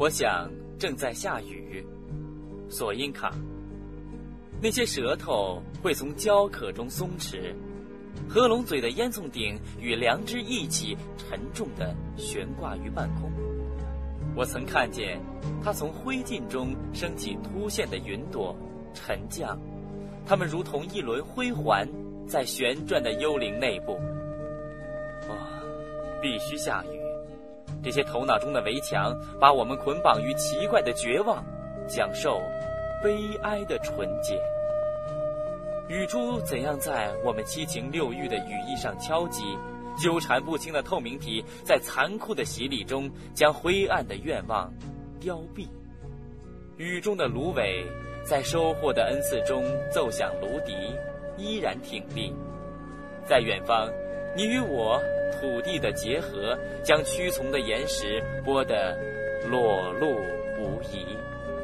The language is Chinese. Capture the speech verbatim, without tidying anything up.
我想正在下雨。索因卡，那些舌头会从焦壳中松弛，合拢嘴的烟囱顶与良知一起沉重地悬挂于半空。我曾看见它从灰烬中升起凸现的云朵沉降，它们如同一轮灰环在旋转的幽灵内部。哦，必须下雨。这些头脑中的围墙把我们捆绑于奇怪的绝望，讲授悲哀的纯洁。雨珠怎样在我们七情六欲的羽翼上敲击，纠缠不清的透明体在残酷的洗礼中将灰暗的愿望凋敝。雨中的芦苇在收获的恩赐中奏响芦笛，依然挺立。在远方，你与我土地的结合将屈从的岩石拨得裸露无遗。